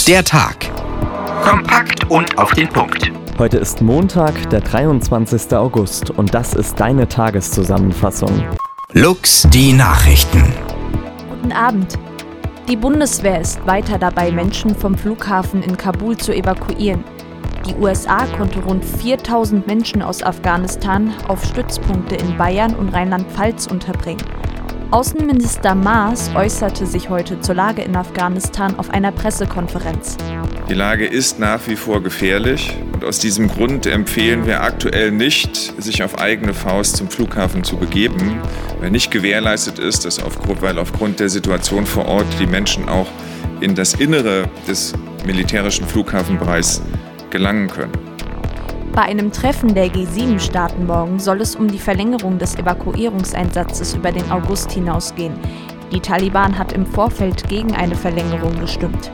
Der Tag. Kompakt und auf den Punkt. Heute ist Montag, der 23. August und das ist deine Tageszusammenfassung. Lux, die Nachrichten. Guten Abend. Die Bundeswehr ist weiter dabei, Menschen vom Flughafen in Kabul zu evakuieren. Die USA konnte rund 4.000 Menschen aus Afghanistan auf Stützpunkte in Bayern und Rheinland-Pfalz unterbringen. Außenminister Maas äußerte sich heute zur Lage in Afghanistan auf einer Pressekonferenz. Die Lage ist nach wie vor gefährlich und aus diesem Grund empfehlen wir aktuell nicht, sich auf eigene Faust zum Flughafen zu begeben, weil nicht gewährleistet ist, dass aufgrund der Situation vor Ort die Menschen auch in das Innere des militärischen Flughafenbereichs gelangen können. Bei einem Treffen der G7-Staaten morgen soll es um die Verlängerung des Evakuierungseinsatzes über den August hinausgehen. Die Taliban hat im Vorfeld gegen eine Verlängerung gestimmt.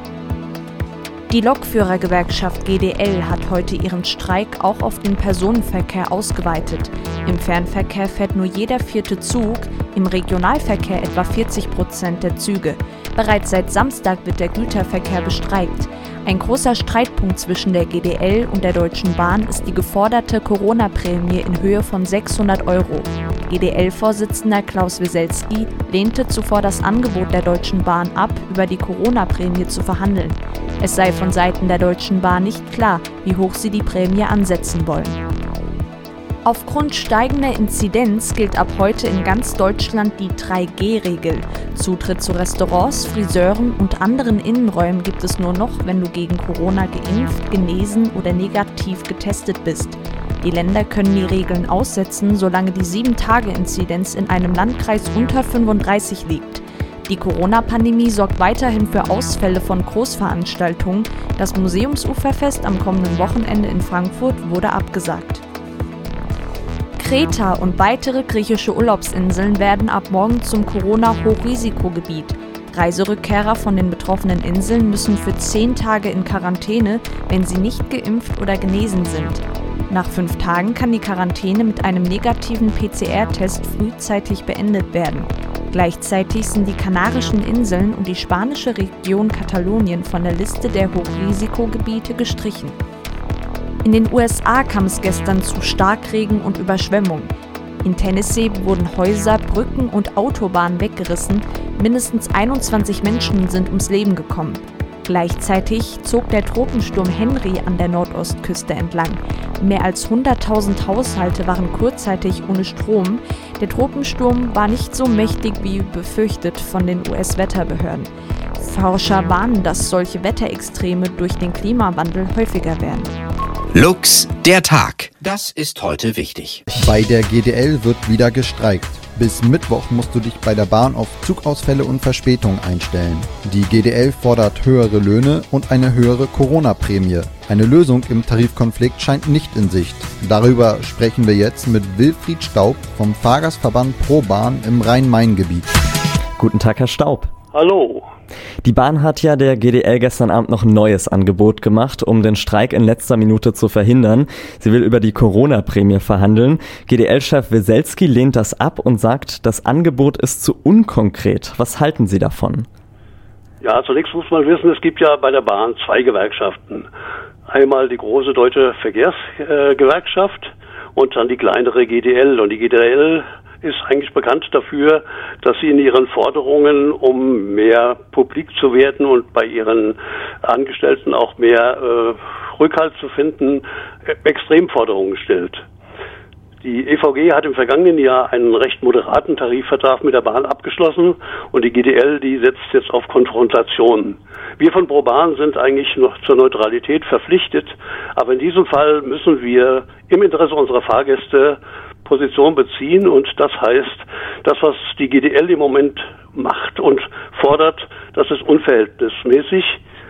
Die Lokführergewerkschaft GDL hat heute ihren Streik auch auf den Personenverkehr ausgeweitet. Im Fernverkehr fährt nur jeder 4. Zug, im Regionalverkehr etwa 40% der Züge. Bereits seit Samstag wird der Güterverkehr bestreikt. Ein großer Streitpunkt zwischen der GDL und der Deutschen Bahn ist die geforderte Corona-Prämie in Höhe von 600 €. GDL-Vorsitzender Klaus Wieselski lehnte zuvor das Angebot der Deutschen Bahn ab, über die Corona-Prämie zu verhandeln. Es sei von Seiten der Deutschen Bahn nicht klar, wie hoch sie die Prämie ansetzen wollen. Aufgrund steigender Inzidenz gilt ab heute in ganz Deutschland die 3G-Regel. Zutritt zu Restaurants, Friseuren und anderen Innenräumen gibt es nur noch, wenn du gegen Corona geimpft, genesen oder negativ getestet bist. Die Länder können die Regeln aussetzen, solange die 7-Tage-Inzidenz in einem Landkreis unter 35 liegt. Die Corona-Pandemie sorgt weiterhin für Ausfälle von Großveranstaltungen. Das Museumsuferfest am kommenden Wochenende in Frankfurt wurde abgesagt. Kreta und weitere griechische Urlaubsinseln werden ab morgen zum Corona-Hochrisikogebiet. Reiserückkehrer von den betroffenen Inseln müssen für 10 Tage in Quarantäne, wenn sie nicht geimpft oder genesen sind. Nach 5 Tagen kann die Quarantäne mit einem negativen PCR-Test frühzeitig beendet werden. Gleichzeitig sind die Kanarischen Inseln und die spanische Region Katalonien von der Liste der Hochrisikogebiete gestrichen. In den USA kam es gestern zu Starkregen und Überschwemmungen. In Tennessee wurden Häuser, Brücken und Autobahnen weggerissen. Mindestens 21 Menschen sind ums Leben gekommen. Gleichzeitig zog der Tropensturm Henry an der Nordostküste entlang. Mehr als 100.000 Haushalte waren kurzzeitig ohne Strom. Der Tropensturm war nicht so mächtig wie befürchtet von den US-Wetterbehörden. Forscher warnen, dass solche Wetterextreme durch den Klimawandel häufiger werden. Lux, der Tag. Das ist heute wichtig. Bei der GDL wird wieder gestreikt. Bis Mittwoch musst du dich bei der Bahn auf Zugausfälle und Verspätungen einstellen. Die GDL fordert höhere Löhne und eine höhere Corona-Prämie. Eine Lösung im Tarifkonflikt scheint nicht in Sicht. Darüber sprechen wir jetzt mit Wilfried Staub vom Fahrgastverband ProBahn im Rhein-Main-Gebiet. Guten Tag, Herr Staub. Hallo. Die Bahn hat ja der GDL gestern Abend noch ein neues Angebot gemacht, um den Streik in letzter Minute zu verhindern. Sie will über die Corona-Prämie verhandeln. GDL-Chef Wieselski lehnt das ab und sagt, das Angebot ist zu unkonkret. Was halten Sie davon? Ja, zunächst muss man wissen, es gibt ja bei der Bahn 2 Gewerkschaften. Einmal die große Deutsche Verkehrsgewerkschaft und dann die kleinere GDL. Und die GDL ist eigentlich bekannt dafür, dass sie in ihren Forderungen, um mehr publik zu werden und bei ihren Angestellten auch mehr Rückhalt zu finden, Extremforderungen stellt. Die EVG hat im vergangenen Jahr einen recht moderaten Tarifvertrag mit der Bahn abgeschlossen und die GDL, die setzt jetzt auf Konfrontation. Wir von ProBahn sind eigentlich noch zur Neutralität verpflichtet, aber in diesem Fall müssen wir im Interesse unserer Fahrgäste Position beziehen und das heißt, das, was die GDL im Moment macht und fordert, das ist unverhältnismäßig,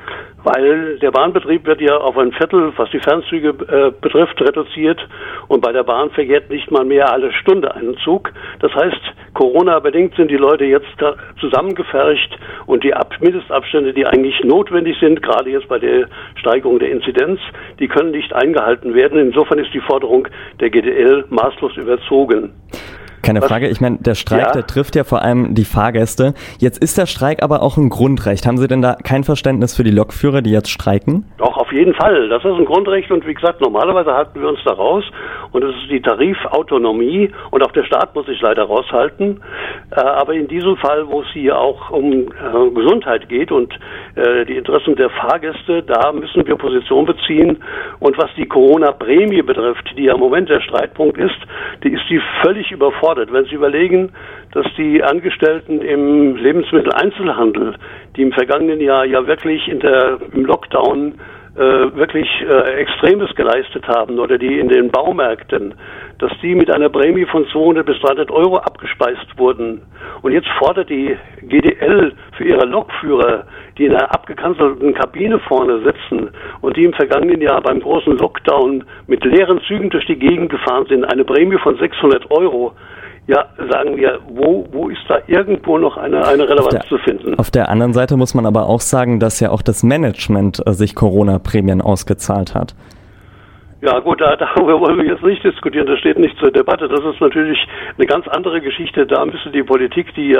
weil der Bahnbetrieb wird ja auf 1/4, was die Fernzüge betrifft, reduziert und bei der Bahn verkehrt nicht mal mehr alle Stunde einen Zug. Das heißt, Corona-bedingt sind die Leute jetzt zusammengepfercht und die Mindestabstände, die eigentlich notwendig sind, gerade jetzt bei der Steigerung der Inzidenz, die können nicht eingehalten werden. Insofern ist die Forderung der GDL maßlos überzogen. Keine Frage. Ich meine, der Streik, der trifft ja vor allem die Fahrgäste. Jetzt ist der Streik aber auch ein Grundrecht. Haben Sie denn da kein Verständnis für die Lokführer, die jetzt streiken? Doch, auf jeden Fall. Das ist ein Grundrecht und wie gesagt, normalerweise halten wir uns da raus und es ist die Tarifautonomie und auch der Staat muss sich leider raushalten. Aber in diesem Fall, wo es hier auch um Gesundheit geht und die Interessen der Fahrgäste, da müssen wir Position beziehen. Und was die Corona-Prämie betrifft, die ja im Moment der Streitpunkt ist, die völlig überfordert. Wenn Sie überlegen, dass die Angestellten im Lebensmitteleinzelhandel, die im vergangenen Jahr ja wirklich im Lockdown wirklich Extremes geleistet haben oder die in den Baumärkten, dass die mit einer Prämie von 200 bis 300 Euro abgespeist wurden. Und jetzt fordert die GDL für ihre Lokführer, die in einer abgekanzelten Kabine vorne sitzen und die im vergangenen Jahr beim großen Lockdown mit leeren Zügen durch die Gegend gefahren sind, eine Prämie von 600 Euro. Ja, sagen wir, wo ist da irgendwo noch eine Relevanz zu finden? Auf der anderen Seite muss man aber auch sagen, dass ja auch das Management sich Corona-Prämien ausgezahlt hat. Ja gut, darüber wollen wir jetzt nicht diskutieren, das steht nicht zur Debatte. Das ist natürlich eine ganz andere Geschichte. Da müsste die Politik, die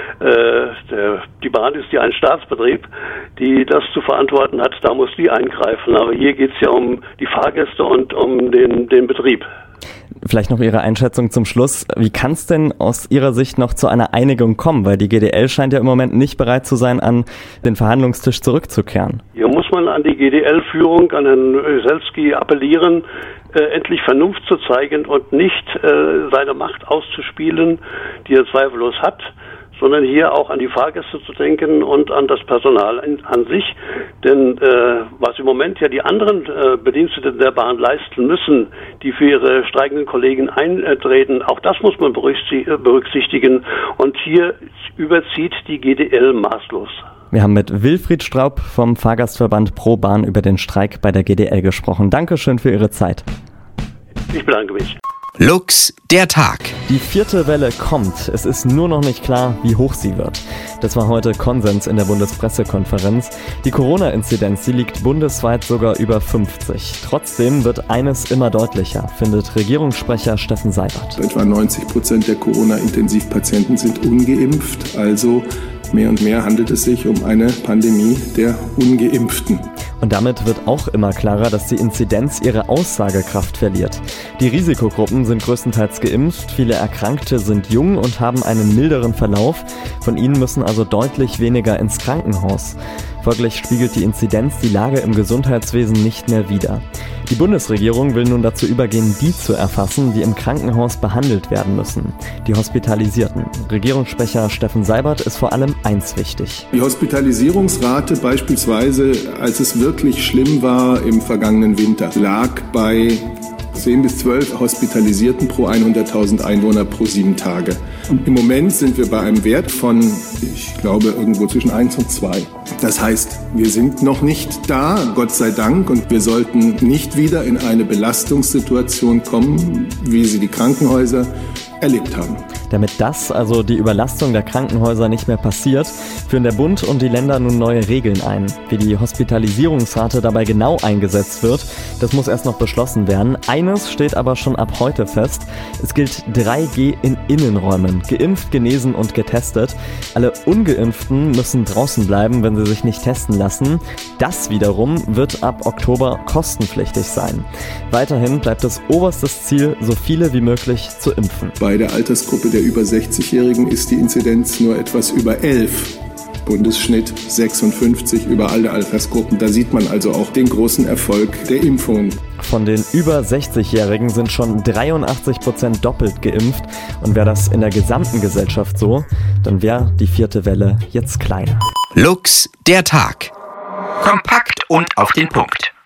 Bahn ist ja ein Staatsbetrieb, die das zu verantworten hat, da muss die eingreifen. Aber hier geht es ja um die Fahrgäste und um den Betrieb. Vielleicht noch Ihre Einschätzung zum Schluss. Wie kann es denn aus Ihrer Sicht noch zu einer Einigung kommen? Weil die GDL scheint ja im Moment nicht bereit zu sein, an den Verhandlungstisch zurückzukehren. Hier muss man an die GDL-Führung, an Herrn Weselski appellieren, endlich Vernunft zu zeigen und nicht seine Macht auszuspielen, die er zweifellos hat, sondern hier auch an die Fahrgäste zu denken und an das Personal an sich. Denn was im Moment ja die anderen Bediensteten der Bahn leisten müssen, die für ihre streikenden Kollegen eintreten, auch das muss man berücksichtigen. Und hier überzieht die GDL maßlos. Wir haben mit Wilfried Straub vom Fahrgastverband Pro Bahn über den Streik bei der GDL gesprochen. Dankeschön für Ihre Zeit. Ich bedanke mich. Lux, der Tag. Die 4. Welle kommt. Es ist nur noch nicht klar, wie hoch sie wird. Das war heute Konsens in der Bundespressekonferenz. Die Corona-Inzidenz, die liegt bundesweit sogar über 50. Trotzdem wird eines immer deutlicher, findet Regierungssprecher Steffen Seibert. Etwa 90% der Corona-Intensivpatienten sind ungeimpft, also mehr und mehr handelt es sich um eine Pandemie der Ungeimpften. Und damit wird auch immer klarer, dass die Inzidenz ihre Aussagekraft verliert. Die Risikogruppen sind größtenteils geimpft, viele Erkrankte sind jung und haben einen milderen Verlauf. Von ihnen müssen also deutlich weniger ins Krankenhaus. Folglich spiegelt die Inzidenz die Lage im Gesundheitswesen nicht mehr wider. Die Bundesregierung will nun dazu übergehen, die zu erfassen, die im Krankenhaus behandelt werden müssen: die Hospitalisierten. Regierungssprecher Steffen Seibert ist vor allem eins wichtig. Die Hospitalisierungsrate beispielsweise, als es wirklich schlimm war im vergangenen Winter, lag bei 10 bis 12 Hospitalisierten pro 100.000 Einwohner pro 7 Tage. Im Moment sind wir bei einem Wert von, ich glaube, irgendwo zwischen 1 und 2. Das heißt, wir sind noch nicht da, Gott sei Dank, und wir sollten nicht wieder in eine Belastungssituation kommen, wie sie die Krankenhäuser erlebt haben. Damit das, also die Überlastung der Krankenhäuser, nicht mehr passiert, führen der Bund und die Länder nun neue Regeln ein. Wie die Hospitalisierungsrate dabei genau eingesetzt wird, das muss erst noch beschlossen werden. Eines steht aber schon ab heute fest: Es gilt 3G in Innenräumen. Geimpft, genesen und getestet. Alle Ungeimpften müssen draußen bleiben, wenn sie sich nicht testen lassen. Das wiederum wird ab Oktober kostenpflichtig sein. Weiterhin bleibt es oberstes Ziel, so viele wie möglich zu impfen. Bei der Altersgruppe der über 60-Jährigen ist die Inzidenz nur etwas über 11. Bundesschnitt 56 über alle Altersgruppen. Da sieht man also auch den großen Erfolg der Impfungen. Von den über 60-Jährigen sind schon 83% doppelt geimpft. Und wäre das in der gesamten Gesellschaft so, dann wäre die 4. Welle jetzt kleiner. Lux, der Tag. Kompakt und auf den Punkt.